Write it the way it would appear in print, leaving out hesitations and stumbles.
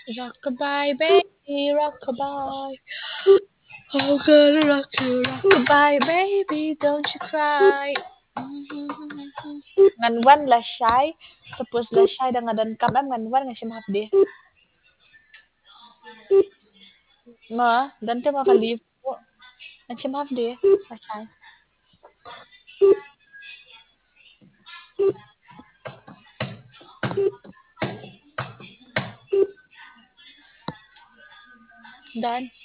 Rockabye, baby, rockabye. I'm gonna rock you, rockabye, baby, don't you cry. Ngan wan là shy, tapos là shy da nga dan kam am ngan wan nga siya mahapdi. Ma, dan te makalip po. Ngan siya mahapdi, la shy. Dan.